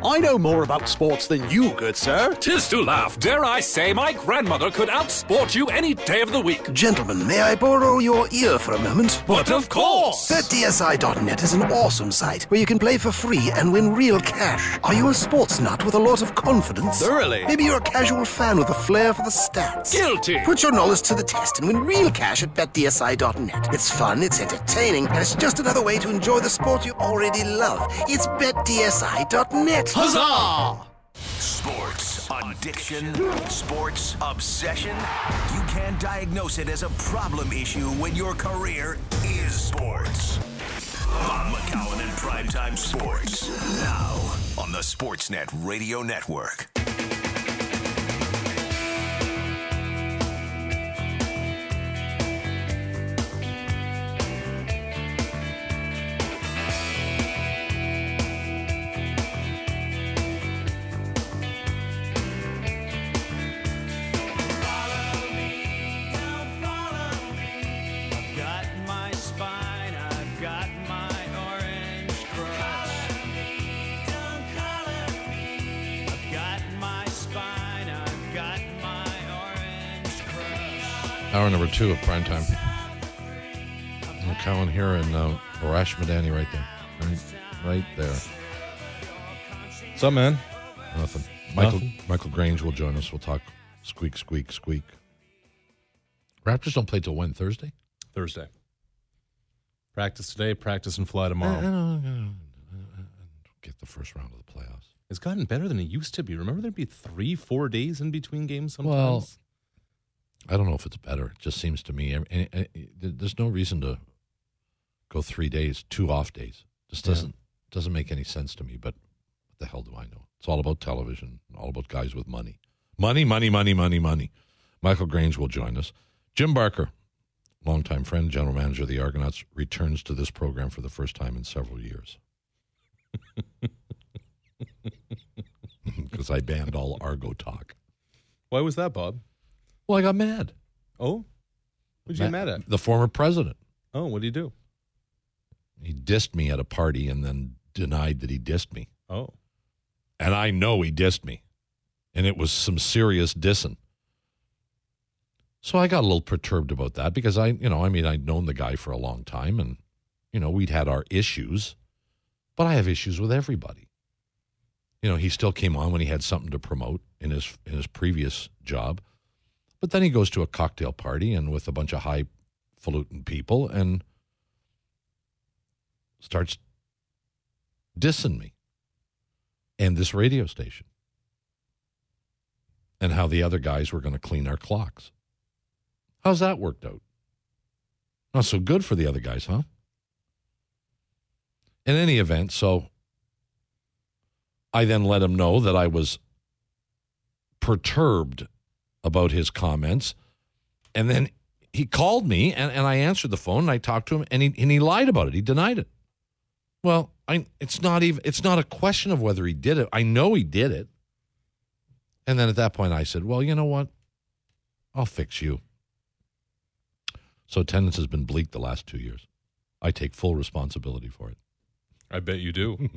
I know more about sports than you, good sir. 'Tis to laugh. Dare I say my grandmother could outsport you any day of the week. Gentlemen, may I borrow your ear for a moment? But of course! BetDSI.net is an awesome site where you can play for free and win real cash. Are you a sports nut with a lot of confidence? Thoroughly. Maybe you're a casual fan with a flair for the stats. Guilty! Put your knowledge to the test and win real cash at BetDSI.net. It's fun, it's entertaining, and it's just another way to enjoy the sport you already love. It's BetDSI.net. Huzzah! Sports addiction, sports obsession. You can diagnose it as a problem issue when your career is sports. Bob McCowan and Primetime Sports. Now on the Sportsnet Radio Network. Hour number 2 of Primetime. McCowan here and Arash Madani right there. Right there. What's up, man? Nothing. Nothing. Michael Grange will join us. We'll talk squeak, squeak, squeak. Raptors don't play till when? Thursday? Thursday. Practice today, practice and fly tomorrow. I don't get the first round of the playoffs. It's gotten better than it used to be. Remember there'd be 3-4 days in between games sometimes? Well, I don't know if it's better. It just seems to me there's no reason to go 3 days, 2 off days. Just doesn't make any sense to me. But what the hell do I know? It's all about television, all about guys with money. Money, money, money, money, money. Michael Grange will join us. Jim Barker, longtime friend, general manager of the Argonauts, returns to this program for the first time in several years. Because I banned all Argo talk. Why was that, Bob? Well, I got mad. Oh? What'd you get mad at? The former president. Oh, what did he do? He dissed me at a party and then denied that he dissed me. Oh. And I know he dissed me. And it was some serious dissing. So I got a little perturbed about that because I'd known the guy for a long time and, we'd had our issues. But I have issues with everybody. He still came on when he had something to promote in his previous job. But then he goes to a cocktail party and with a bunch of highfalutin people and starts dissing me and this radio station and how the other guys were going to clean our clocks. How's that worked out? Not so good for the other guys, huh? In any event, so I then let him know that I was perturbed about his comments. And then he called me and I answered the phone and I talked to him and he lied about it. He denied it. Well, it's not a question of whether he did it. I know he did it. And then at that point I said, well, you know what? I'll fix you. So attendance has been bleak the last 2 years. I take full responsibility for it. I bet you do.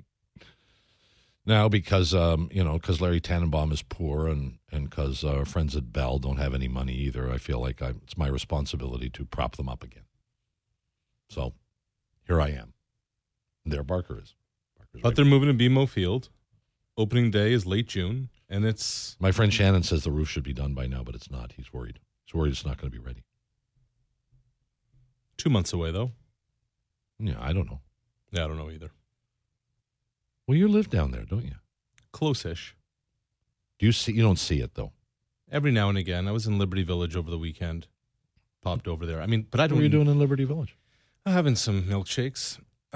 Now, because Larry Tannenbaum is poor and because our friends at Bell don't have any money either, I feel like it's my responsibility to prop them up again. So here I am. There Barker is. But they're moving to BMO Field. Opening day is late June, and it's... My friend Shannon says the roof should be done by now, but it's not. He's worried. He's worried it's not going to be ready. 2 months away, though. Yeah, I don't know. Yeah, I don't know either. Well, you live down there, don't you? Close-ish. You don't see it, though. Every now and again. I was in Liberty Village over the weekend. Popped over there. But I don't... What were you doing in Liberty Village? Having some milkshakes.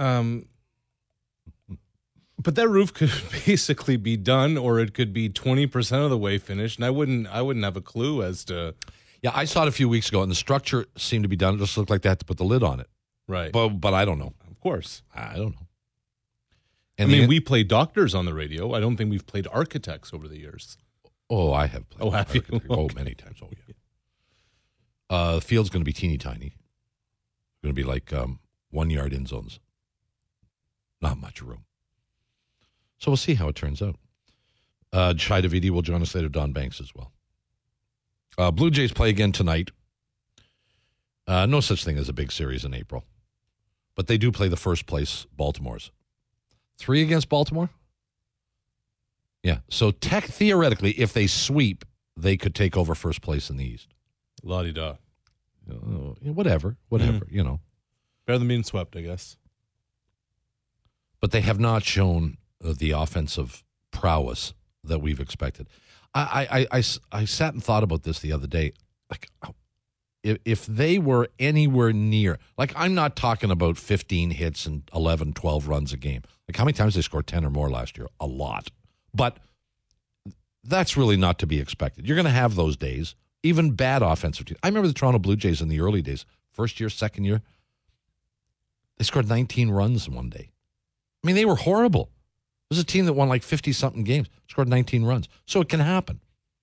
But that roof could basically be done, or it could be 20% of the way finished, and I wouldn't have a clue as to... Yeah, I saw it a few weeks ago, and the structure seemed to be done. It just looked like they had to put the lid on it. Right. But I don't know. Of course. I don't know. And we play doctors on the radio. I don't think we've played architects over the years. Oh, I have played. Oh, have you? Okay. Oh, many times. Oh, yeah. The field's going to be teeny tiny. It's going to be like 1 yard in zones. Not much room. So we'll see how it turns out. Chai Davidi will join us later, Don Banks as well. Blue Jays play again tonight. No such thing as a big series in April. But they do play the first place Baltimore's. 3 against Baltimore? Yeah. So theoretically, if they sweep, they could take over first place in the East. La-di-da. Whatever, you know. Better than being swept, I guess. But they have not shown the offensive prowess that we've expected. I sat and thought about this the other day. Like, if they were anywhere near, like, I'm not talking about 15 hits and 11, 12 runs a game. Like, how many times they scored 10 or more last year? A lot. But that's really not to be expected. You're going to have those days, even bad offensive teams. I remember the Toronto Blue Jays in the early days, first year, second year. They scored 19 runs in one day. I mean, they were horrible. It was a team that won like 50-something games, scored 19 runs. So it can happen.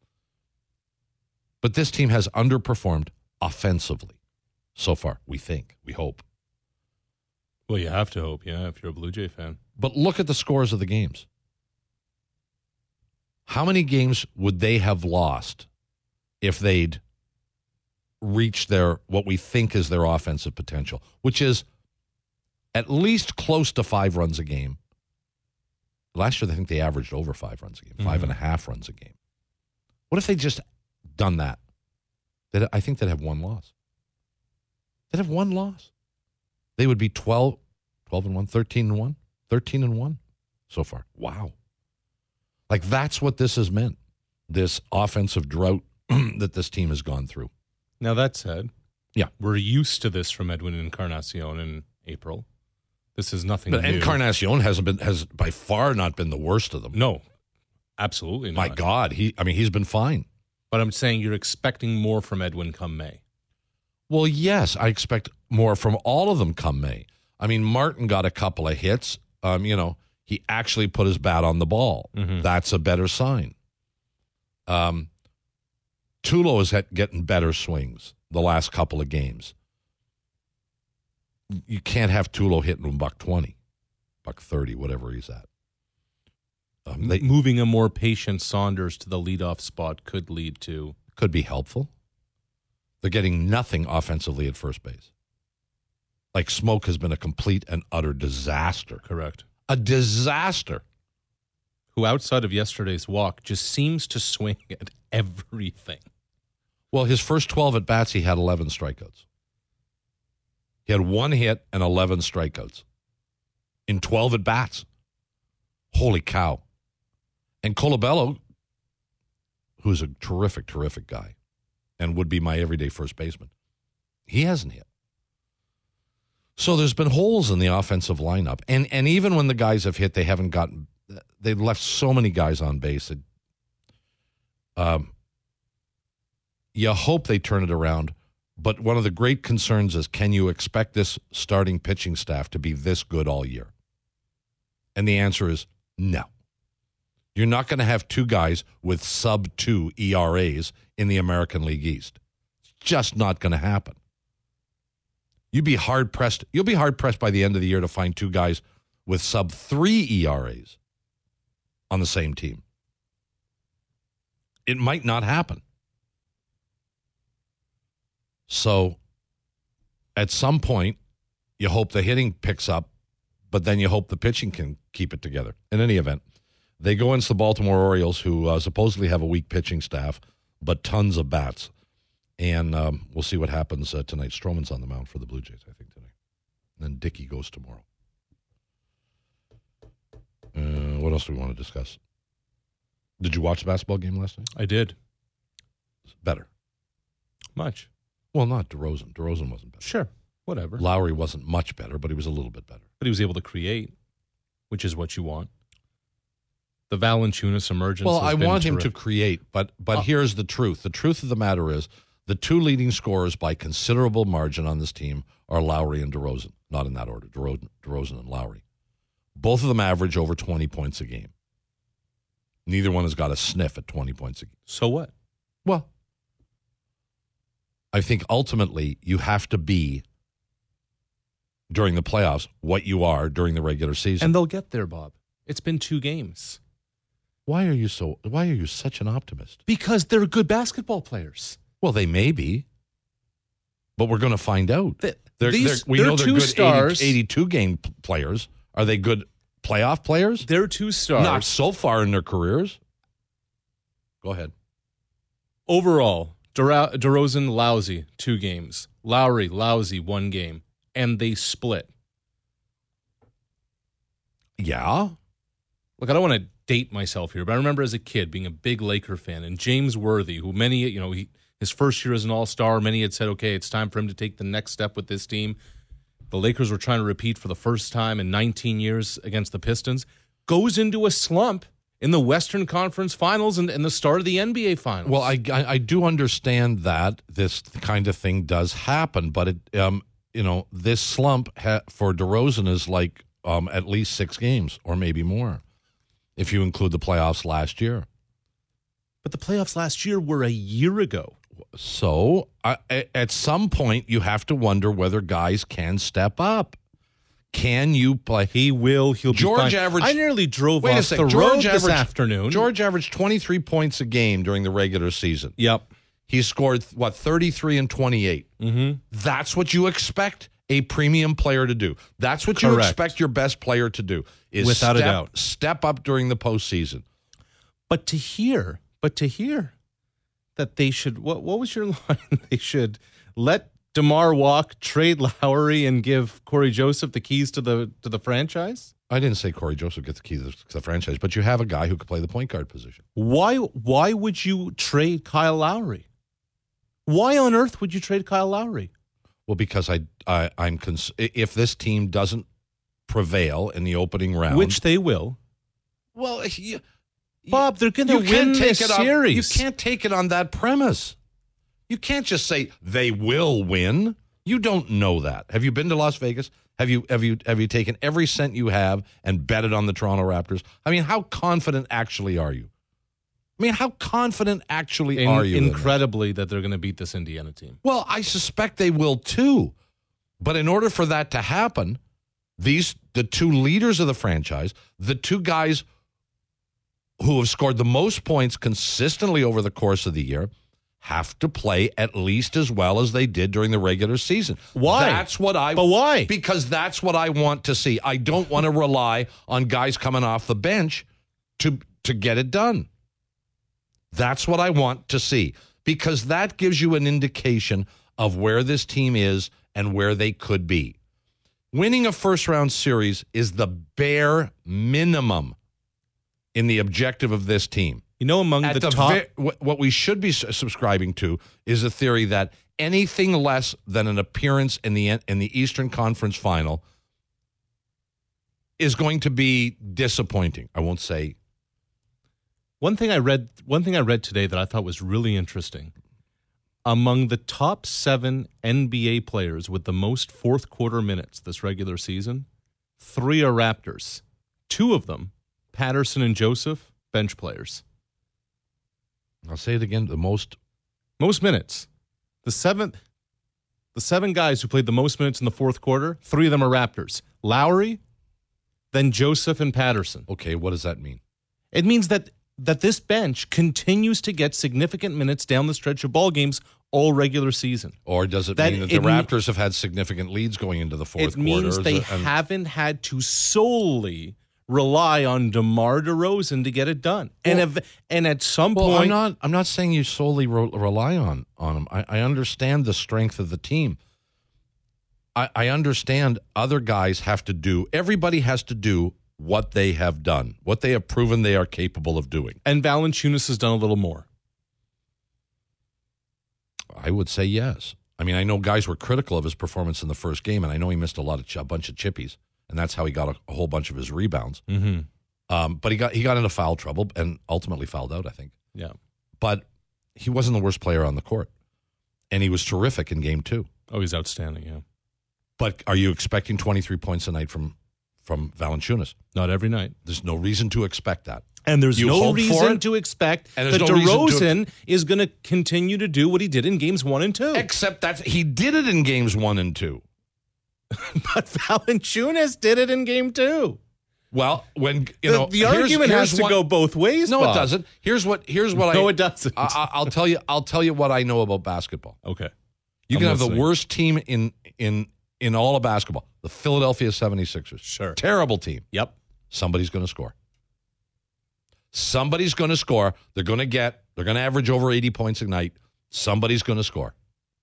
But this team has underperformed offensively so far, we think, we hope. Well, you have to hope, yeah, if you're a Blue Jay fan. But look at the scores of the games. How many games would they have lost if they'd reached what we think is their offensive potential, which is at least close to 5 runs a game? Last year, I think they averaged over 5 runs a game, 5.5 runs a game. What if they just done that? I think they'd have 1 loss. They'd have 1 loss. They would be 12-1, 13-1, 13-1 so far. Wow. Like, that's what this has meant, this offensive drought that this team has gone through. Now, that said, yeah, we're used to this from Edwin Encarnacion in April. This is nothing but new. Encarnacion has by far not been the worst of them. No, absolutely not. My God, he's been fine. But I'm saying you're expecting more from Edwin come May. Well, yes, I expect more from all of them come May. I mean, Martin got a couple of hits. He actually put his bat on the ball. Mm-hmm. That's a better sign. Tulo is getting better swings the last couple of games. You can't have Tulo hitting him $120, $130, whatever he's at. Moving a more patient Saunders to the leadoff spot could be helpful. They're getting nothing offensively at first base. Like, Smoke has been a complete and utter disaster. Correct. A disaster. Who, outside of yesterday's walk, just seems to swing at everything. Well, his first 12 at-bats, he had 11 strikeouts. He had 1 hit and 11 strikeouts in 12 at-bats. Holy cow. And Colabello, who's a terrific, terrific guy and would be my everyday first baseman, he hasn't hit. So there's been holes in the offensive lineup. And even when the guys have hit, they've left so many guys on base that you hope they turn it around. But one of the great concerns is, can you expect this starting pitching staff to be this good all year? And the answer is no. You're not going to have 2 guys with sub-2 ERAs in the American League East. It's just not going to happen. You'll be hard-pressed by the end of the year to find 2 guys with sub-3 ERAs on the same team. It might not happen. So at some point, you hope the hitting picks up, but then you hope the pitching can keep it together. In any event, they go against the Baltimore Orioles, who supposedly have a weak pitching staff, but tons of bats. And we'll see what happens tonight. Stroman's on the mound for the Blue Jays, I think, tonight. And then Dickey goes tomorrow. What else do we want to discuss? Did you watch the basketball game last night? I did. Better. Much. Well, not DeRozan. DeRozan wasn't better. Sure, whatever. Lowry wasn't much better, but he was a little bit better. But he was able to create, which is what you want. The Valanciunas emergence. Well, I want him terrific. to create, but here's the truth. The truth of the matter is the 2 leading scorers by considerable margin on this team are Lowry and DeRozan. Not in that order, DeRozan and Lowry. Both of them average over 20 points a game. Neither one has got a sniff at 20 points a game. So what? Well, I think ultimately you have to be, during the playoffs, what you are during the regular season. And they'll get there, Bob. It's been 2 games. Why are you such an optimist? Because they're good basketball players. Well, they may be, but we're going to find out. We they're know they're two good stars. 82 game players. Are they good playoff players? They're 2 stars. Not so far in their careers. Go ahead. Overall, DeRozan, lousy, 2 games. Lowry, lousy, 1 game. And they split. Yeah. Look, I don't want to date myself here, but I remember as a kid being a big Laker fan, and James Worthy, who his first year as an all-star, many had said, okay, it's time for him to take the next step with this team. The Lakers were trying to repeat for the first time in 19 years against the Pistons. Goes into a slump in the Western Conference Finals and the start of the NBA Finals. Well, I do understand that this kind of thing does happen, but this slump for DeRozan is like at least 6 games or maybe more, if you include the playoffs last year. But the playoffs last year were a year ago. So at some point, you have to wonder whether guys can step up. Can you play? He will. He'll George be fine. averaged. I nearly drove off the road this afternoon. George averaged 23 points a game during the regular season. Yep. He scored, 33 and 28. Mm-hmm. That's what you expect a premium player to do. That's what you expect your best player to do. Is without a doubt, step up during the postseason. But to hear that they should, what was your line? They should let DeMar walk, trade Lowry, and give Corey Joseph the keys to the franchise? I didn't say Corey Joseph gets the keys to the franchise, but you have a guy who could play the point guard position. Why would you trade Kyle Lowry? Why on earth would you trade Kyle Lowry? Well, because if this team doesn't prevail in the opening round, which they will. Well, Bob, they're going to win this series. You can't take it on that premise. You can't just say they will win. You don't know that. Have you been to Las Vegas? Have you taken every cent you have and bet it on the Toronto Raptors? I mean, how confident actually are you? Are you? Incredibly that they're going to beat this Indiana team. Well, I suspect they will too. But in order for that to happen, the 2 leaders of the franchise, the 2 guys who have scored the most points consistently over the course of the year, have to play at least as well as they did during the regular season. Why? But why? Because that's what I want to see. I don't want to rely on guys coming off the bench to get it done. That's what I want to see, because that gives you an indication of where this team is and where they could be. Winning a first-round series is the bare minimum in the objective of this team. You know, among the top... what we should be subscribing to is a theory that anything less than an appearance in the Eastern Conference Final is going to be disappointing. I won't say... One thing I read today that I thought was really interesting. Among the top 7 NBA players with the most fourth quarter minutes this regular season, 3 are Raptors. 2 of them, Patterson and Joseph, bench players. I'll say it again, the most minutes. The 7 guys who played the most minutes in the fourth quarter, 3 of them are Raptors. Lowry, then Joseph and Patterson. Okay, what does that mean? It means that this bench continues to get significant minutes down the stretch of ball games all regular season. Or does it mean that the Raptors have had significant leads going into the fourth quarter? It means they haven't had to solely rely on DeMar DeRozan to get it done. And at some point... I'm not saying you solely rely on him. I understand the strength of the team. I understand other guys have to do... Everybody has to do what they have done, what they have proven they are capable of doing. And Valanciunas has done a little more. I would say yes. I mean, I know guys were critical of his performance in the first game, and I know he missed a bunch of chippies, and that's how he got a whole bunch of his rebounds. Mm-hmm. But he got into foul trouble and ultimately fouled out, I think. Yeah. But he wasn't the worst player on the court, and he was terrific in game 2. Oh, he's outstanding, yeah. But are you expecting 23 points a night from Valanciunas? Not every night. There's no reason to expect that. And there's no reason to expect that DeRozan is going to continue to do what he did in games 1 and 2. Except that he did it in games 1 and 2. But Valanciunas did it in game 2. Well, when The argument has to go both ways. No, Bob. it doesn't. Here's what No, it doesn't. I'll tell you. I'll tell you what I know about basketball. Okay. You can have listening. the worst team in all of basketball, the Philadelphia 76ers. Sure. Terrible team. Yep. Somebody's going to score. Somebody's going to score. They're going to average over 80 points a night. Somebody's going to score.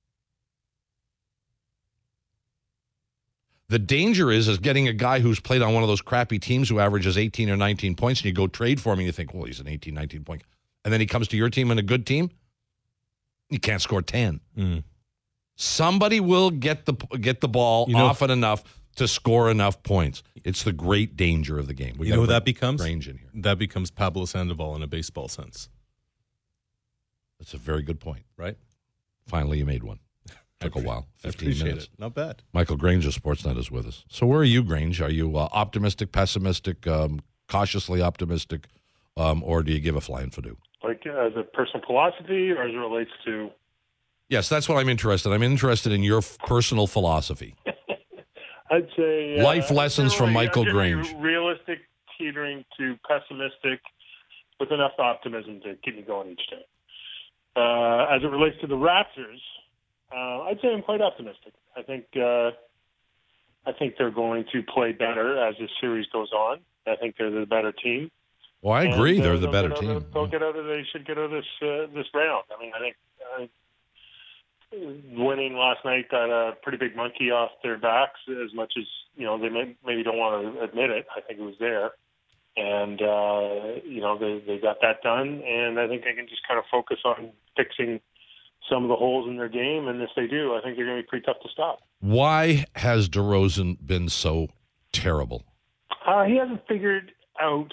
The danger is getting a guy who's played on one of those crappy teams who averages 18 or 19 points, and you go trade for him, and you think, well, he's an 18, 19 point. And then he comes to your team and a good team, he can't score 10. Somebody will get the ball often enough to score enough points. It's the great danger of the game. You know who that becomes? Range in here. That becomes Pablo Sandoval in a baseball sense. That's a very good point. Right? Finally, you made one. Took a while. 15 minutes. It. Not bad. Michael Grange of Sportsnet is with us. So where are you, Grange? Are you optimistic, pessimistic, cautiously optimistic, or do you give a flying fadoo? Like as a personal philosophy or as it relates to? Yes, that's what I'm interested in. I'm interested in your personal philosophy. I'd say life lessons from Michael Grange. Realistic, teetering to pessimistic, with enough optimism to keep me going each day. As it relates to the Raptors, I'd say I'm quite optimistic. I think they're going to play better as this series goes on. I think they're the better team. Well, I agree. And, they're the better team. They should get out of this round. I mean, I think winning last night got a pretty big monkey off their backs. As much as they maybe don't want to admit it, I think it was there, and they got that done. And I think they can just kind of focus on fixing some of the holes in their game, and if they do, I think they're going to be pretty tough to stop. Why has DeRozan been so terrible? He hasn't figured out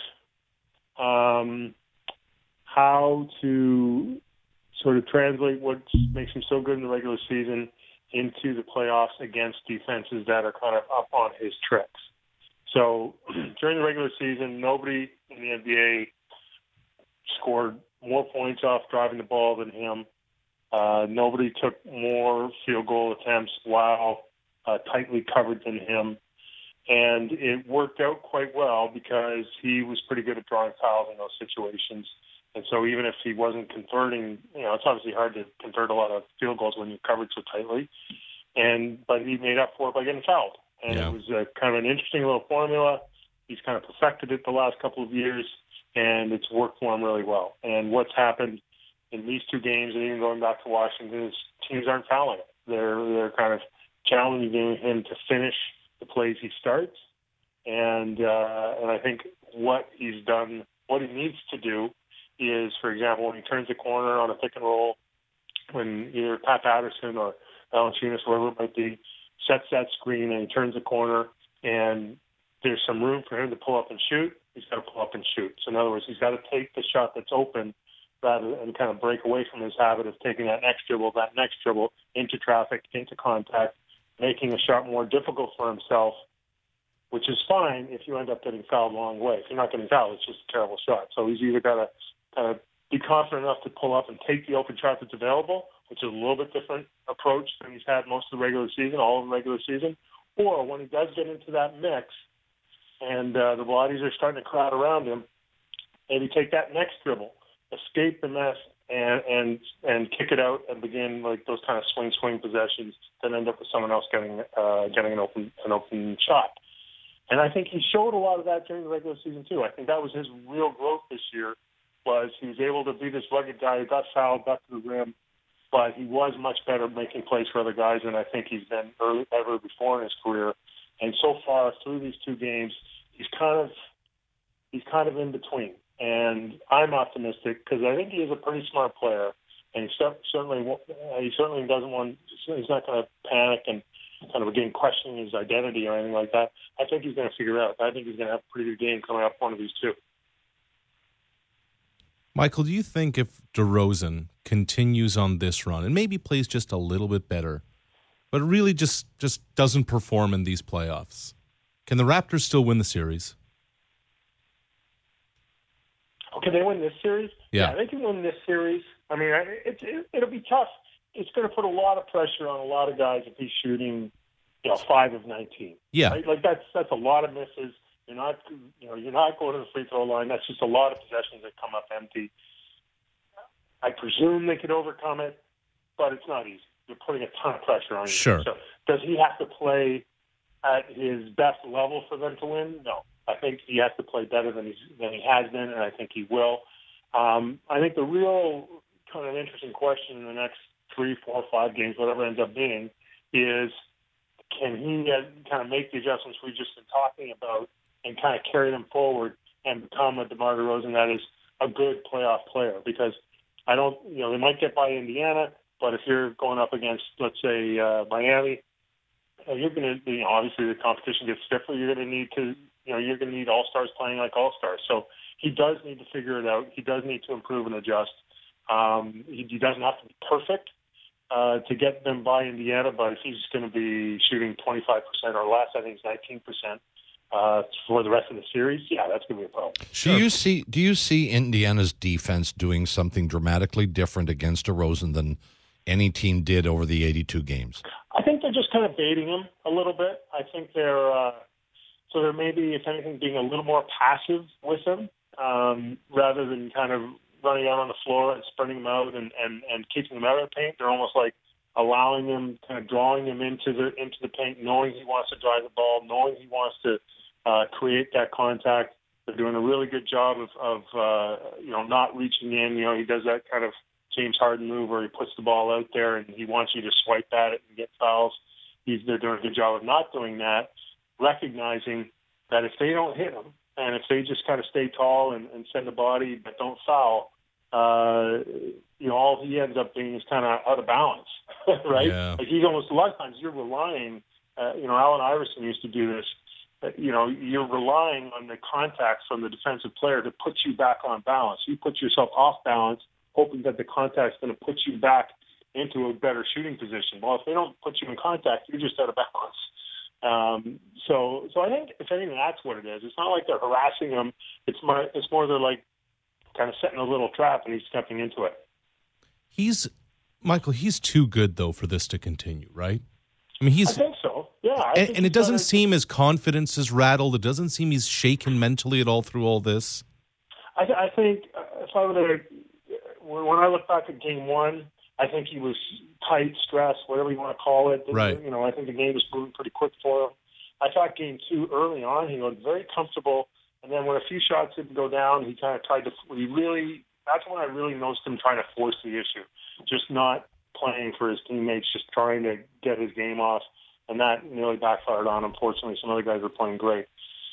how to sort of translate what makes him so good in the regular season into the playoffs against defenses that are kind of up on his tricks. So during the regular season, nobody in the NBA scored more points off driving the ball than him. Nobody took more field goal attempts while tightly covered than him. And it worked out quite well because he was pretty good at drawing fouls in those situations. And so even if he wasn't converting, it's obviously hard to convert a lot of field goals when you're covered so tightly. But he made up for it by getting fouled. And It was kind of an interesting little formula. He's kind of perfected it the last couple of years, and it's worked for him really well. And what's happened in these two games, and even going back to Washington, is teams aren't fouling it. They're kind of challenging him to finish the plays he starts. And I think what he's done, what he needs to do is, for example, when he turns the corner on a pick and roll, when either Pat Patterson or Valanciunas, whoever it might be, sets that screen and he turns the corner and there's some room for him to pull up and shoot, he's got to pull up and shoot. So in other words, he's got to take the shot that's open rather than kind of break away from his habit of taking that next dribble into traffic, into contact, making a shot more difficult for himself, which is fine if you end up getting fouled along the way. If you're not getting fouled, it's just a terrible shot. So he's either got to kind of be confident enough to pull up and take the open shot that's available, which is a little bit different approach than he's had most of the regular season, all of the regular season, or when he does get into that mix and the bodies are starting to crowd around him, maybe take that next dribble, escape the mess, and kick it out and begin like those kind of swing possessions that end up with someone else getting an open shot. And I think he showed a lot of that during the regular season too. I think that was his real growth this year, was he was able to be this rugged guy who got fouled, got to the rim, but he was much better at making plays for other guys than I think he's been ever before in his career. And so far through these two games, he's kind of in between. And I'm optimistic because I think he is a pretty smart player, and he certainly doesn't want. He's not going to panic and kind of again questioning his identity or anything like that. I think he's going to figure it out. I think he's going to have a pretty good game coming up, one of these two. Michael, do you think if DeRozan continues on this run and maybe plays just a little bit better, but really just doesn't perform in these playoffs, can the Raptors still win the series? Can they win this series? Yeah, they can win this series. I mean, it'll be tough. It's going to put a lot of pressure on a lot of guys if he's shooting, 5 of 19. Yeah, right? Like that's a lot of misses. You're not going to the free throw line. That's just a lot of possessions that come up empty. I presume they could overcome it, but it's not easy. You're putting a ton of pressure on you. Sure. So does he have to play at his best level for them to win? No. I think he has to play better than he has been, and I think he will. I think the real kind of interesting question in the next 3, 4, 5 games, whatever it ends up being, is can he kind of make the adjustments we've just been talking about and kind of carry them forward and become a DeMar DeRozan that is a good playoff player? Because they might get by Indiana, but if you're going up against, let's say, Miami, you're going to, obviously the competition gets stiffer. You're going to need all-stars playing like all-stars. So he does need to figure it out. He does need to improve and adjust. He doesn't have to be perfect to get them by Indiana, but if he's going to be shooting 25% or less, I think it's 19% for the rest of the series, that's going to be a problem. Sure. Do you see Indiana's defense doing something dramatically different against DeRozan than any team did over the 82 games? I think they're just kind of baiting him a little bit. I think they're maybe, if anything, being a little more passive with him rather than kind of running out on the floor and spreading them out and keeping them out of the paint. They're almost like allowing them, kind of drawing them into the paint, knowing he wants to drive the ball, knowing he wants to create that contact. They're doing a really good job of not reaching in. He does that kind of James Harden move where he puts the ball out there and he wants you to swipe at it and get fouls. They're doing a good job of not doing that, recognizing that if they don't hit him and if they just kind of stay tall and send the body but don't foul, all he ends up being is kind of out of balance, right? Yeah. Like he's almost, a lot of times you're relying, Allen Iverson used to do this, you're relying on the contact from the defensive player to put you back on balance. You put yourself off balance, hoping that the contact's going to put you back into a better shooting position. Well, if they don't put you in contact, you're just out of balance. So I think, if anything, that's what it is. It's not like they're harassing him. It's more they're like kind of setting a little trap and he's stepping into it. He's too good, though, for this to continue, right? I mean, I think so, yeah. And it doesn't seem his confidence is rattled. It doesn't seem he's shaken mentally at all through all this. I think if I were to, when I look back at game one, I think he was tight, stressed, whatever you want to call it. Right. I think the game was moving pretty quick for him. I thought game two, early on, he looked very comfortable. And then when a few shots didn't go down, he kind of tried to, that's when I really noticed him trying to force the issue. Just not playing for his teammates, just trying to get his game off. And that nearly backfired on him. Fortunately, some other guys were playing great.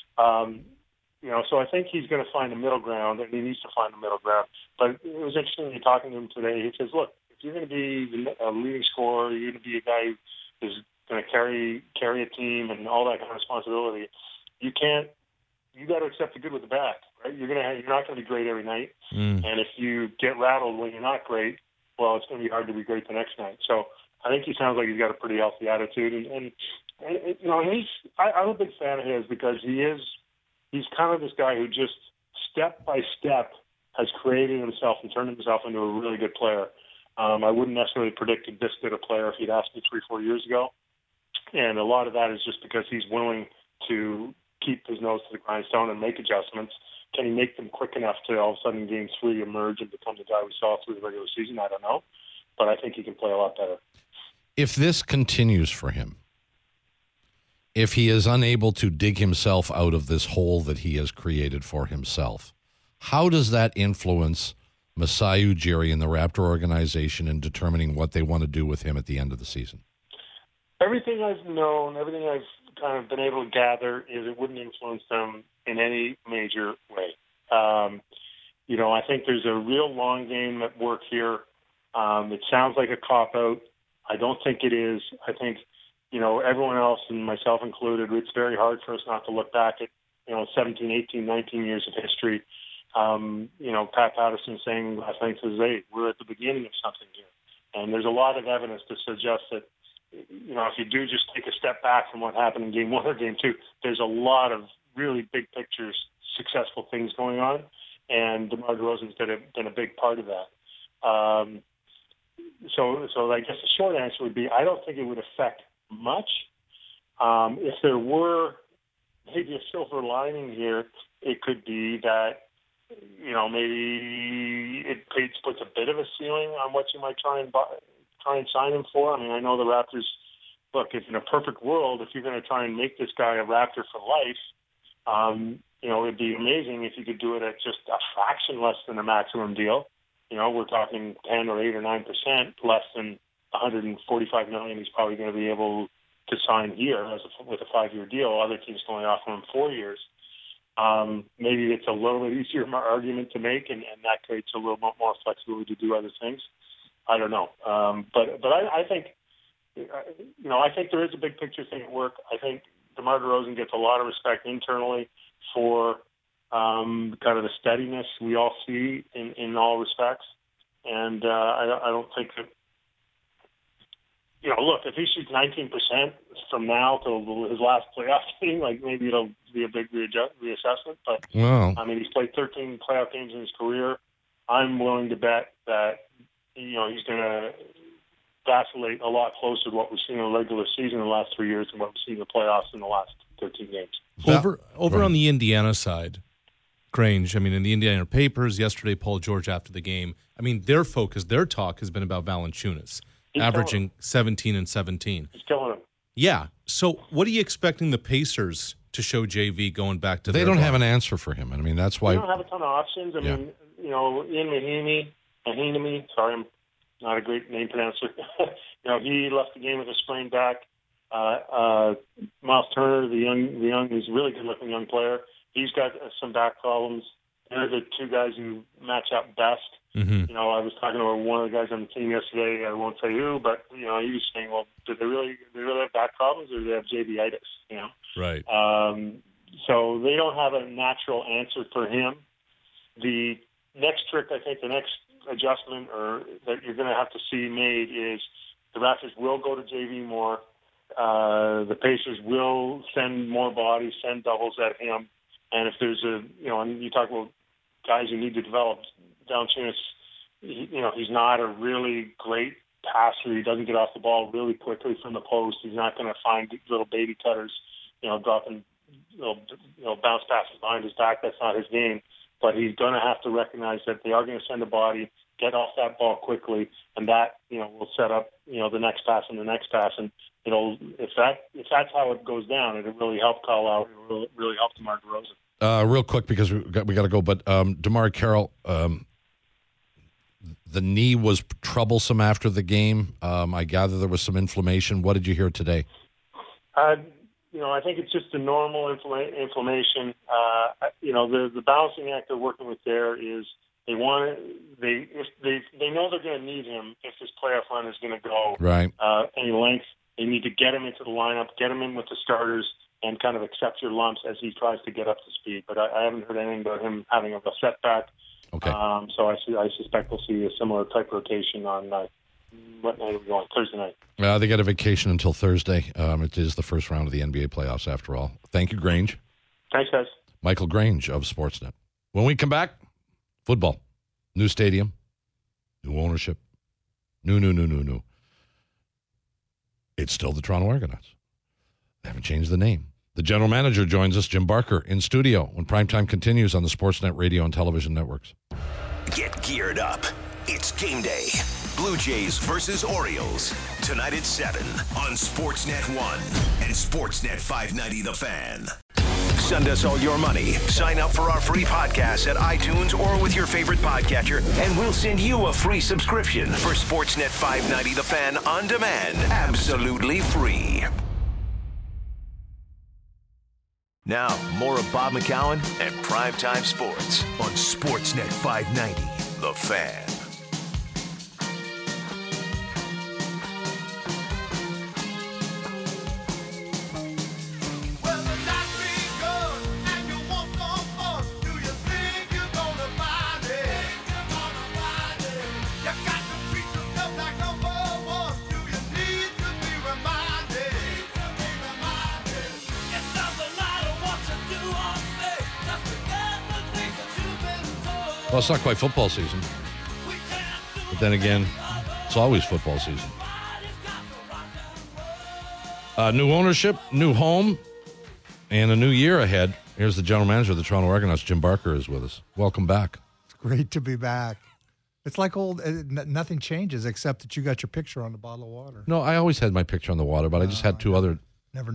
So I think he's going to find a middle ground, and he needs to find a middle ground. But it was interesting talking to him today. He says, look, if you're going to be a leading scorer, you're going to be a guy who's going to carry a team and all that kind of responsibility, you got to accept the good with the bad, right? You're not going to be great every night. And if you get rattled when you're not great, well, it's going to be hard to be great the next night. So I think he sounds like he's got a pretty healthy attitude. And I'm a big fan of his because he's kind of this guy who just step by step has created himself and turned himself into a really good player. I wouldn't necessarily predict this good a player if he'd asked me 3-4 years ago. And a lot of that is just because he's willing to keep his nose to the grindstone and make adjustments. Can he make them quick enough to all of a sudden in game 3 emerge and become the guy we saw through the regular season? I don't know. But I think he can play a lot better. If this continues for him, if he is unable to dig himself out of this hole that he has created for himself, how does that influence Masai Ujiri and the Raptor organization in determining what they want to do with him at the end of the season? Everything I've known, everything I've kind of been able to gather is it wouldn't influence them in any major way. I think there's a real long game at work here. It sounds like a cop-out. I don't think it is. I think, everyone else, and myself included, it's very hard for us not to look back at, 17, 18, 19 years of history. Pat Patterson saying, I think, says, hey, we're at the beginning of something here. And there's a lot of evidence to suggest that, if you do just take a step back from what happened in game 1 or game 2, there's a lot of really big pictures, successful things going on. And DeMar DeRozan's been a big part of that. So I guess the short answer would be I don't think it would affect much. If there were maybe a silver lining here, it could be that, maybe it puts a bit of a ceiling on what you might try and sign him for. I mean, I know the Raptors, look, if in a perfect world, if you're going to try and make this guy a Raptor for life, it'd be amazing if you could do it at just a fraction less than the maximum deal. We're talking 10 or 8 or 9% less than $145 million he's probably going to be able to sign here with a 5-year deal. Other teams going off him 4 years. Maybe it's a little bit easier argument to make, and that creates a little bit more flexibility to do other things. I don't know. But I think, I think there is a big picture thing at work. I think DeMar DeRozan gets a lot of respect internally for kind of the steadiness we all see in all respects. And I don't think that, look, if he shoots 19% from now till his last playoff game, maybe it'll be a big reassessment. But, I mean, he's played 13 playoff games in his career. I'm willing to bet that, he's going to vacillate a lot closer to what we've seen in the regular season in the last 3 years than what we've seen in the playoffs in the last 13 games. Over on the Indiana side, Grange, I mean, in the Indiana papers yesterday, Paul George after the game, I mean, their talk has been about Valanciunas, averaging 17 and 17. He's killing him. Yeah. So what are you expecting the Pacers to show JV going back to They don't have an answer for him. I mean, that's why. They don't have a ton of options. I mean, Ian Mahinmi, sorry, I'm not a great name pronouncer. He left the game with a sprained back. Miles Turner, he's a really good-looking young player. He's got some back problems. They're the two guys who match up best. Mm-hmm. I was talking to one of the guys on the team yesterday. I won't say who, but he was saying, "Well, do they really have back problems, or do they have JV-itis?" Right. So they don't have a natural answer for him. The next trick, I think, the next adjustment that you're going to have to see made is the Raptors will go to JV more. The Pacers will send more bodies, send doubles at him. And if there's and you talk about guys who need to develop, Valanciunas, he's not a really great passer. He doesn't get off the ball really quickly from the post. He's not going to find little baby cutters, dropping, bounce passes behind his back. That's not his game. But he's going to have to recognize that they are going to send a body, get off that ball quickly, and that, will set up, the next pass and the next pass. And, if that's how it goes down, it'll really help Kyle Lowry. It'll really help DeMar DeRozan. Real quick, because we got to go, but DeMarre Carroll, the knee was troublesome after the game. I gather there was some inflammation. What did you hear today? I think it's just a normal inflammation. The balancing act they're working with there is they know they're going to need him if this playoff run is going to go any length. They need to get him into the lineup, get him in with the starters, and kind of accept your lumps as he tries to get up to speed. But I haven't heard anything about him having a setback. Okay. So I suspect we'll see a similar type rotation on what night are we going? Thursday night. They get a vacation until Thursday. It is the first round of the NBA playoffs, after all. Thank you, Grange. Thanks, guys. Michael Grange of Sportsnet. When we come back, football. New stadium. New ownership. New. It's still the Toronto Argonauts. They haven't changed the name. The general manager joins us, Jim Barker, in studio when primetime continues on the Sportsnet radio and television networks. Get geared up. It's game day. Blue Jays versus Orioles. Tonight at 7 on Sportsnet 1 and Sportsnet 590 The Fan. Send us all your money. Sign up for our free podcast at iTunes or with your favorite podcatcher, and we'll send you a free subscription for Sportsnet 590 The Fan on demand. Absolutely free. Now, more of Bob McCowan and Primetime Sports on Sportsnet 590 The Fan. Well, it's not quite football season. But then again, it's always football season. New ownership, new home, And a new year ahead. Here's the general manager of the Toronto Argonauts, Jim Barker, is with us. Welcome back. It's great to be back. It's like old, nothing changes except that you got your picture on the bottle of water. No, I always had my picture on the water, but I just had two other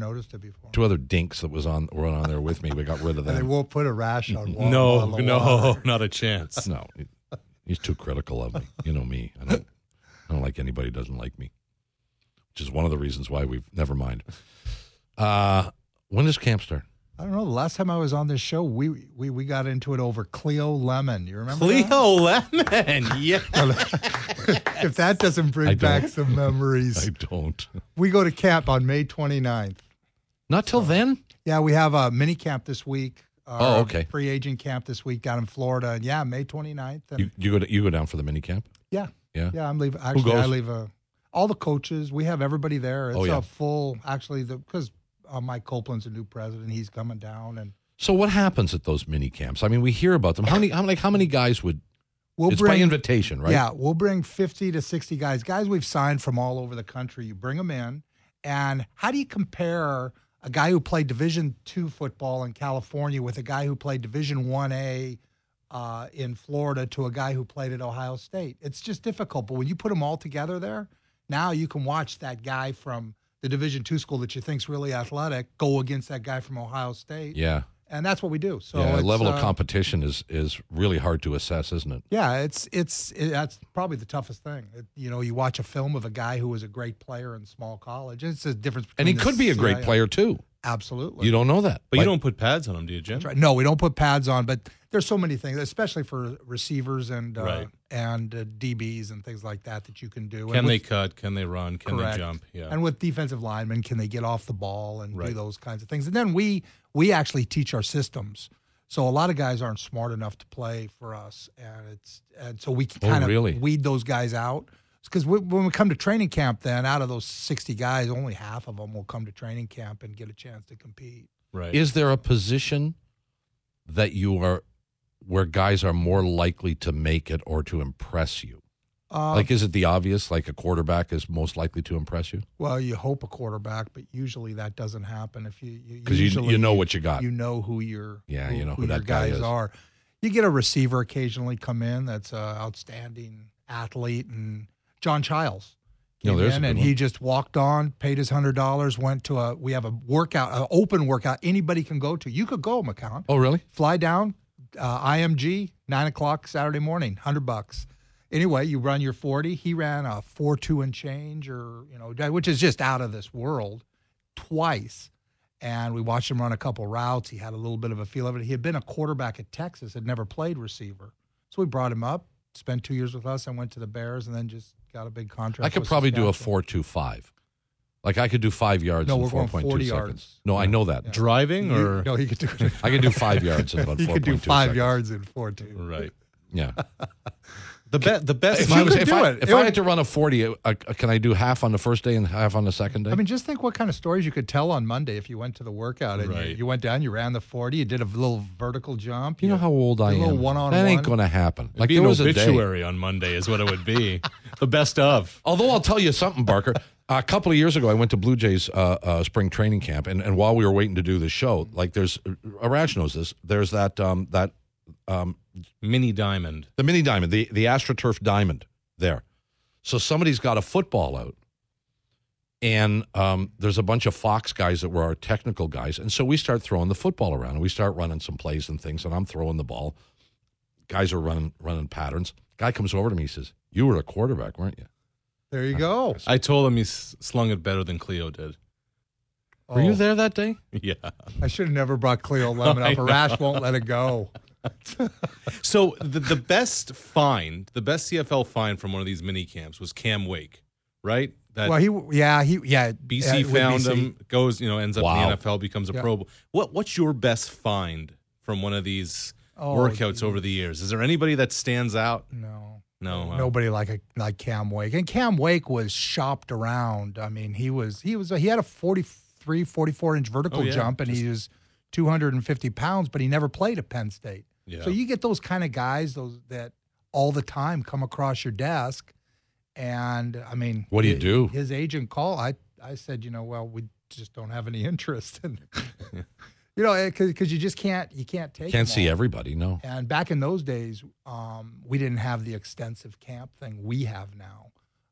dinks that were on there with me. We got rid of them. And they won't put a rash on water. No, not a chance. No, he's too critical of me. You know me. I don't like anybody who doesn't like me, which is one of the reasons why we've never mind. When does camp start? I don't know. The last time I was on this show, we got into it over Cleo Lemon. You remember Cleo Lemon? Yeah. If that doesn't bring back some memories. I don't. We go to camp on May 29th. Not till then? Yeah, we have a mini camp this week. Okay. Free agent camp this week down in Florida. And yeah, May 29th. And You go down for the mini camp? Yeah. Yeah. Yeah, I'm leaving. Who goes? I leave all the coaches. We have everybody there. It's Oh, yeah. a full, because Mike Copeland's a new president. He's coming down. And So what happens at those mini camps? I mean, we hear about them. How many guys would? It's by invitation, right? Yeah, we'll bring 50 to 60 guys. Guys we've signed from all over the country. You bring them in, and how do you compare a guy who played Division II football in California with a guy who played Division 1A in Florida to a guy who played at Ohio State? It's just difficult. But when you put them all together there, now you can watch that guy from the Division II school that you think's really athletic go against that guy from Ohio State. Yeah. And that's what we do. So yeah, it's, level of competition is really hard to assess, isn't it? Yeah, that's probably the toughest thing. You watch a film of a guy who was a great player in small college. It's a difference between. And he could be a great player too. Absolutely. You don't know that. But you don't put pads on him, do you, Jim? That's right. No, we don't put pads on, but there's so many things, especially for receivers and DBs and things like that you can do. Can they cut? Can they run? Can they jump? Yeah. And with defensive linemen, can they get off the ball and do those kinds of things? And then we actually teach our systems. So a lot of guys aren't smart enough to play for us, and so we can kind of weed those guys out. Because when we come to training camp, then out of those 60 guys, only half of them will come to training camp and get a chance to compete. Right? Is there a position that where guys are more likely to make it or to impress you? Is it the obvious? Like a quarterback is most likely to impress you? Well, you hope a quarterback, but usually that doesn't happen. If because you know what you got, you know who who that guy is. Are. You get a receiver occasionally come in that's an outstanding athlete, and John Childs came in, and he just walked on, paid his $100, went to we have a workout, an open workout anybody can go to. You could go, McCown. Oh, really? Fly down, IMG, 9 o'clock Saturday morning, $100. Anyway, you run your 40. He ran a 4.2 and change, which is just out of this world, twice. And we watched him run a couple routes. He had a little bit of a feel of it. He had been a quarterback at Texas, had never played receiver. So we brought him up, spent 2 years with us, and went to the Bears, and then just got a big contract. I could probably do a 4.25. Like I could do 5 yards in 4.2 seconds. No, I know that. Yeah. Driving or no, he could do it. I could do 5 yards in about 4.2 seconds. He could do 5 yards in 4.2. Right. Yeah. The best. If I had to run a 40, can I do half on the first day and half on the second day? I mean, just think what kind of stories you could tell on Monday if you went to the workout and you went down, you ran the 40, you did a little vertical jump. You know how old I am. A little one-on-one. That ain't going to happen. Like there was an obituary on Monday is what it would be. The best of. Although I'll tell you something, Barker. A couple of years ago, I went to Blue Jays spring training camp, and while we were waiting to do the show, like Arash knows this. There's that mini diamond, the mini diamond, the AstroTurf diamond there. So somebody's got a football out, and there's a bunch of Fox guys that were our technical guys, and so we start throwing the football around, and we start running some plays and things, and I'm throwing the ball. Guys are running patterns. Guy comes over to me, he says, "You were a quarterback, weren't you?" There you go. I told him he slung it better than Cleo did. Were you there that day? Yeah. I should have never brought Cleo Lemon up. Arash won't let it go. So the best CFL find from one of these mini camps was Cam Wake, right? BC found him, goes, ends up in the NFL, becomes a Pro Bowl. What's your best find from one of these workouts over the years? Is there anybody that stands out? No. Nobody like Cam Wake. And Cam Wake was shopped around. I mean, he had a 43, 44-inch vertical jump, and he was 250 pounds, but he never played at Penn State. Yeah. So you get those kind of guys, those that all the time come across your desk, and I mean, what do you do? His agent called. I said, we just don't have any interest, and You know, because you just can't take them Can't see all. everybody, no. And back in those days, we didn't have the extensive camp thing we have now.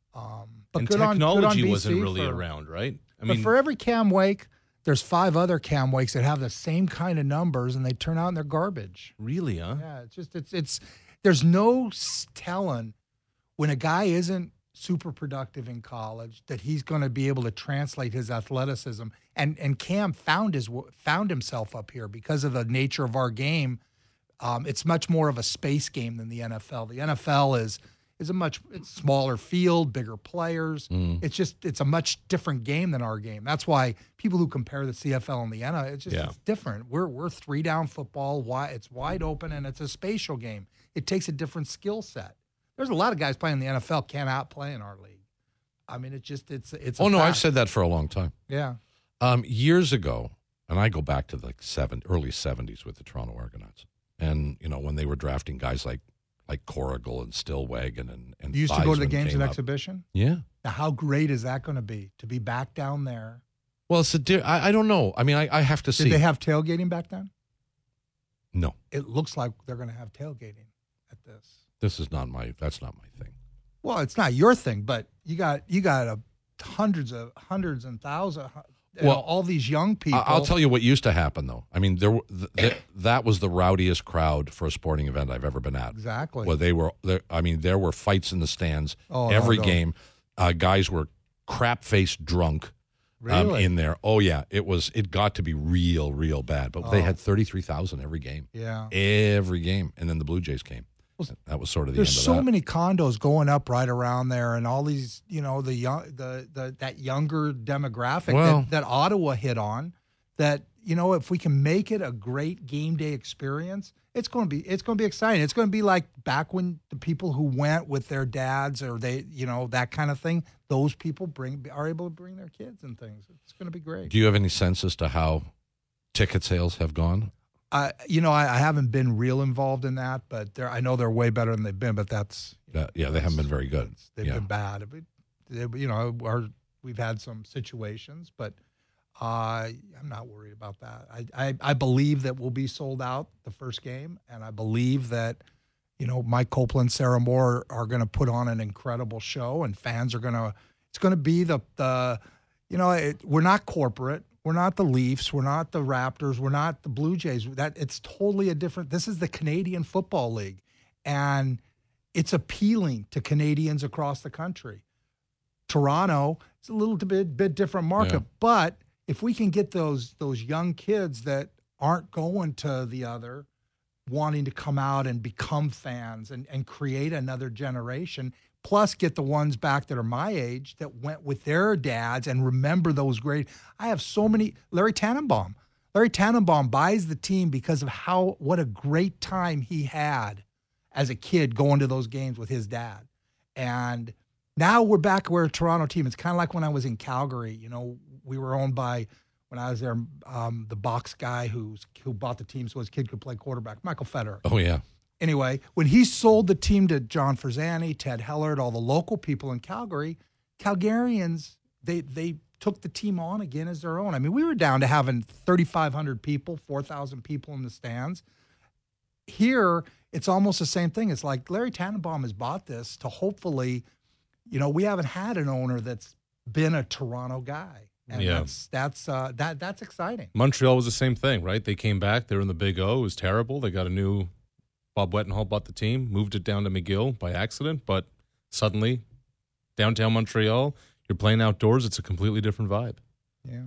But And good on technology BC wasn't really for- around, right? I but mean, for every Cam Wake, there's 5 other Cam Wakes that have the same kind of numbers, and they turn out and they're garbage. really, huh? Yeah, it's just it's there's no telling when a guy isn't super productive in college that he's going to be able to translate his athleticism. And Cam found himself up here because of the nature of our game. It's much more of a space game than the NFL. The NFL is a much smaller field, bigger players. It's a much different game than our game. That's why people who compare the CFL and the NFL, it's different. We're 3-down football. It's wide open and it's a spatial game. It takes a different skill set. There's a lot of guys playing in the NFL can't outplay in our league. I mean, it's a Oh, no, fact. I've said that for a long time. Yeah. Years ago, and I go back to the early 70s with the Toronto Argonauts. And, you know, when they were drafting guys like Corrigal and Stillwagon and You used to go to the Theismann games came and up. exhibition? Yeah. Now, how great is that going to be to be back down there? Well, it's I don't know. I mean, I have to see. Did they have tailgating back then? No. It looks like they're going to have tailgating at this. That's not my thing. Well, it's not your thing, but you got hundreds and thousands. Well, All these young people. I'll tell you what used to happen, though. I mean, that was the rowdiest crowd for a sporting event I've ever been at. Exactly. Well, there were fights in the stands No. game. Guys were crap-faced drunk Really? in there. Oh, yeah. It got to be real bad. But they had 33,000 every game. Yeah. Every game. And then the Blue Jays came. That was sort of the end There's of so that. many condos going up right around there, and all these, you know, that younger demographic Well- that Ottawa hit on. That, you know, if we can make it a great game day experience, it's going to be exciting. It's going to be like back when the people who went with their dads or they, you know, that kind of thing. Those people are able to bring their kids and things. It's going to be great. Do you have any sense as to how ticket sales have gone? You know, I haven't been real involved in that, but I know they're way better than they've been. But They haven't been very good. They've been bad. You know, we've had some situations, but I'm not worried about that. I believe that we'll be sold out the first game, and I believe that, you know, Mike Copeland, Sarah Moore are going to put on an incredible show, and fans are going to. It's going to be the you know, we're not corporate. We're not the Leafs. We're not the Raptors. We're not the Blue Jays. It's totally a different. This is the Canadian Football League, and it's appealing to Canadians across the country. Toronto is a little bit different market, but if we can get those young kids that aren't going to the other, wanting to come out and become fans and create another generation. Plus, get the ones back that are my age that went with their dads and remember those great. I have so many. Larry Tannenbaum. Larry Tannenbaum buys the team because of what a great time he had as a kid going to those games with his dad. And now we're back where a Toronto team. It's kind of like when I was in Calgary. You know, we were owned by, when I was there, the box guy who bought the team so his kid could play quarterback, Michael Federer. Oh, yeah. Anyway, when he sold the team to John Ferzani, Ted Hellard, all the local people in Calgary, Calgarians, they took the team on again as their own. I mean, we were down to having 3,500 people, 4,000 people in the stands. Here, it's almost the same thing. It's like Larry Tannenbaum has bought this to hopefully, you know, we haven't had an owner that's been a Toronto guy. And that's exciting. Montreal was the same thing, right? They came back. They were in the Big O. It was terrible. They got a new Bob Wettenhall bought the team, moved it down to McGill by accident, but suddenly, downtown Montreal, you're playing outdoors. It's a completely different vibe. Yeah.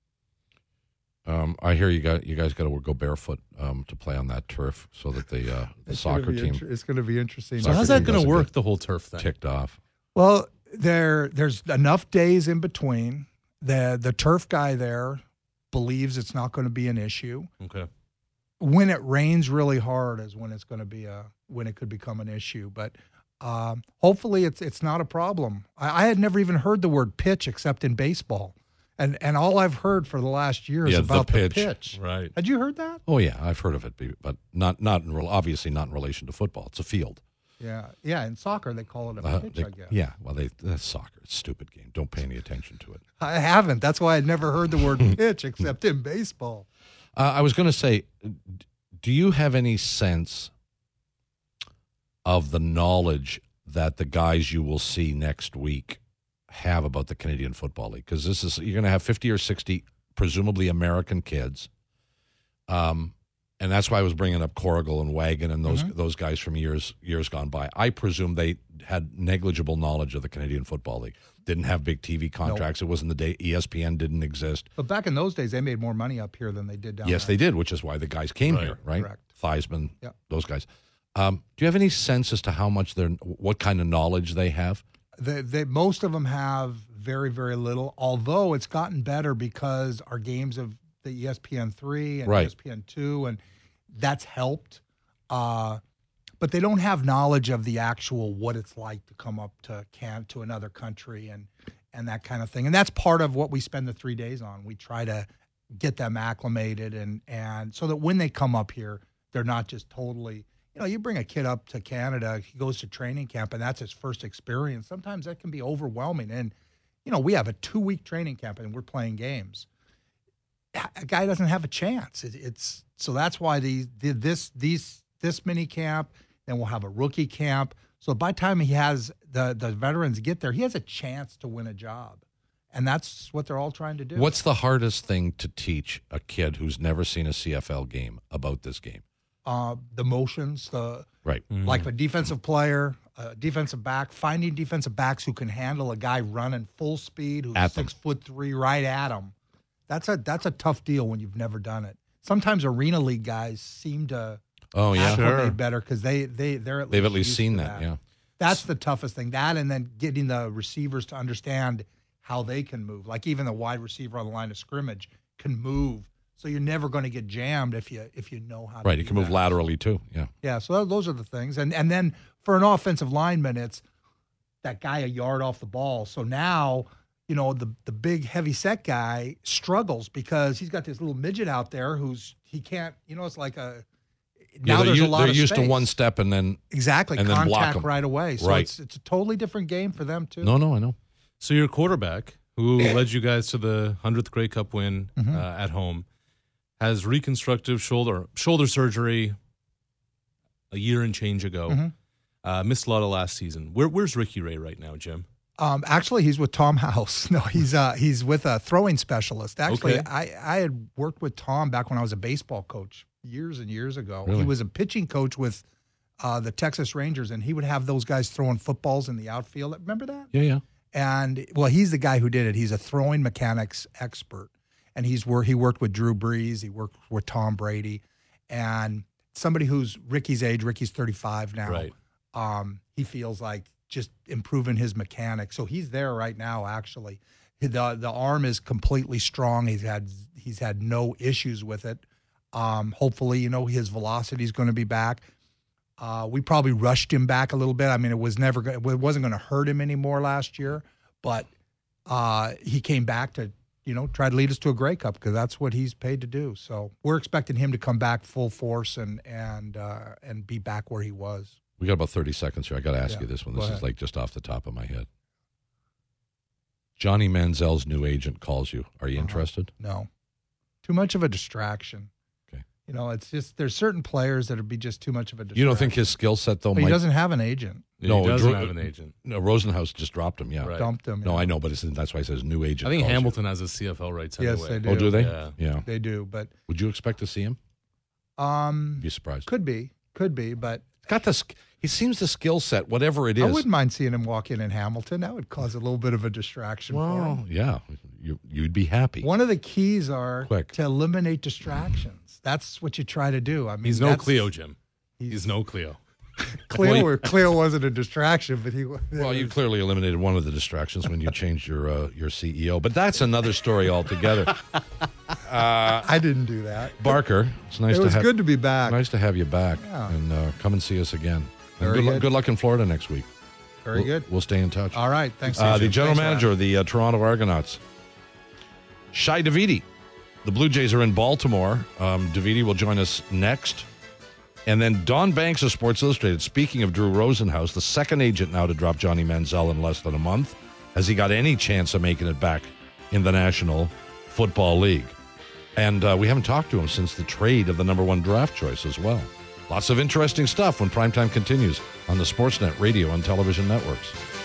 I hear you guys got to go barefoot to play on that turf so that the soccer team It's going to be interesting. So how's that going to doesn't work, get the whole turf thing? ticked off. Well, there's enough days in between. The turf guy there believes it's not going to be an issue. Okay. When it rains really hard is when it's going to be when it could become an issue. But hopefully it's not a problem. I had never even heard the word pitch except in baseball, and all I've heard for the last year is about the pitch. Right. Had you heard that? Oh yeah, I've heard of it, but obviously not in relation to football. It's a field. Yeah. In soccer they call it a pitch. I guess. Yeah, well, that's soccer. It's a stupid game. Don't pay any attention to it. I haven't. That's why I'd never heard the word pitch except in baseball. I was going to say, do you have any sense of the knowledge that the guys you will see next week have about the Canadian Football League? Because you're going to have 50 or 60 presumably American kids. And that's why I was bringing up Corrigal and Wagon and those guys from years gone by. I presume they had negligible knowledge of the Canadian Football League. Didn't have big TV contracts. Nope. It wasn't the day ESPN didn't exist. But back in those days, they made more money up here than they did down there. Yes, they did, which is why the guys came here, right? Correct. Theismann, those guys. Do you have any sense as to how much what kind of knowledge they have? Most of them have very, very little, although it's gotten better because our games of the ESPN3 and ESPN2, and that's helped. But they don't have knowledge of the actual what it's like to come up to another country and that kind of thing. And that's part of what we spend the 3 days on. We try to get them acclimated and so that when they come up here, they're not just totally, you bring a kid up to Canada, he goes to training camp, and that's his first experience. Sometimes that can be overwhelming. And, we have a 2-week training camp and we're playing games. A guy doesn't have a chance. So that's why this mini camp. Then we'll have a rookie camp. So by the time he has the veterans get there, he has a chance to win a job. And that's what they're all trying to do. What's the hardest thing to teach a kid who's never seen a CFL game about this game? The motions, like a defensive player, a defensive back, finding defensive backs who can handle a guy running full speed who's 6'3" right at him. That's a tough deal when you've never done it. Sometimes Arena League guys seem to acclimate better because they've at least seen that. Yeah, that's the toughest thing. That and then getting the receivers to understand how they can move. Like even the wide receiver on the line of scrimmage can move, so you're never going to get jammed if you know how. Right, you can move laterally too. Yeah, yeah. So those are the things, and then for an offensive lineman, it's that guy a yard off the ball. So now, the big heavy set guy struggles because he's got this little midget out there he can't. It's like a. Now there's a lot of They're used space. to one step and then contact then block them right away. So it's a totally different game for them too. No, I know. So your quarterback, who led you guys to the 100th Grey Cup win at home, has reconstructive shoulder surgery a year and change ago. Missed a lot of last season. Where's Ricky Ray right now, Jim? Actually, he's with Tom House. No, he's with a throwing specialist. Actually, I had worked with Tom back when I was a baseball coach years and years ago. Really? He was a pitching coach with the Texas Rangers, and he would have those guys throwing footballs in the outfield. Remember that? Yeah. And, he's the guy who did it. He's a throwing mechanics expert. And he worked with Drew Brees. He worked with Tom Brady. And somebody who's Ricky's age, Ricky's 35 now, right. He feels like just improving his mechanics. So he's there right now, actually. The arm is completely strong. He's had no issues with it. Hopefully, his velocity is going to be back. We probably rushed him back a little bit. I mean, it wasn't going to hurt him anymore last year, but he came back to, try to lead us to a Grey Cup because that's what he's paid to do. So we're expecting him to come back full force and be back where he was. We got about 30 seconds here. I got to ask you this one. This Go is ahead. like just off the top of my head. Johnny Manziel's new agent calls you. Are you interested? No. Too much of a distraction. Okay. It's just there's certain players that would be just too much of a distraction. You don't think his skill set, though, But he doesn't have an agent. No, he doesn't have an agent. No, Rosenhaus just dropped him, yeah. Right. Dumped him. No, I know, but that's why he says new agent. I think calls Hamilton has his CFL rights anyway. Yes, they do. You. Oh, do they? Yeah. They do, but Would you expect to see him? Be surprised. could be, but He seems the skill set, whatever it is. I wouldn't mind seeing him walk in Hamilton. That would cause a little bit of a distraction for him. Yeah, you'd be happy. One of the keys are Quick. to eliminate distractions. That's what you try to do. I mean, He's no Cleo, Jim. He's no Cleo. Cleo wasn't a distraction, but he. Well, you clearly eliminated one of the distractions when you changed your CEO, but that's another story altogether. I didn't do that. Barker, it's nice. It was good to be back. Nice to have you back, Yeah. and come and see us again. And Very good. Good luck in Florida next week. Very good. We'll stay in touch. All right. Thanks. The AJ. general Thanks for manager of the Toronto Argonauts, Shai Davidi. The Blue Jays are in Baltimore. Davidi will join us next. And then Don Banks of Sports Illustrated. Speaking of Drew Rosenhaus, the second agent now to drop Johnny Manziel in less than a month. Has he got any chance of making it back in the National Football League? And we haven't talked to him since the trade of the number 1 draft choice as well. Lots of interesting stuff when Primetime continues on the Sportsnet radio and television networks.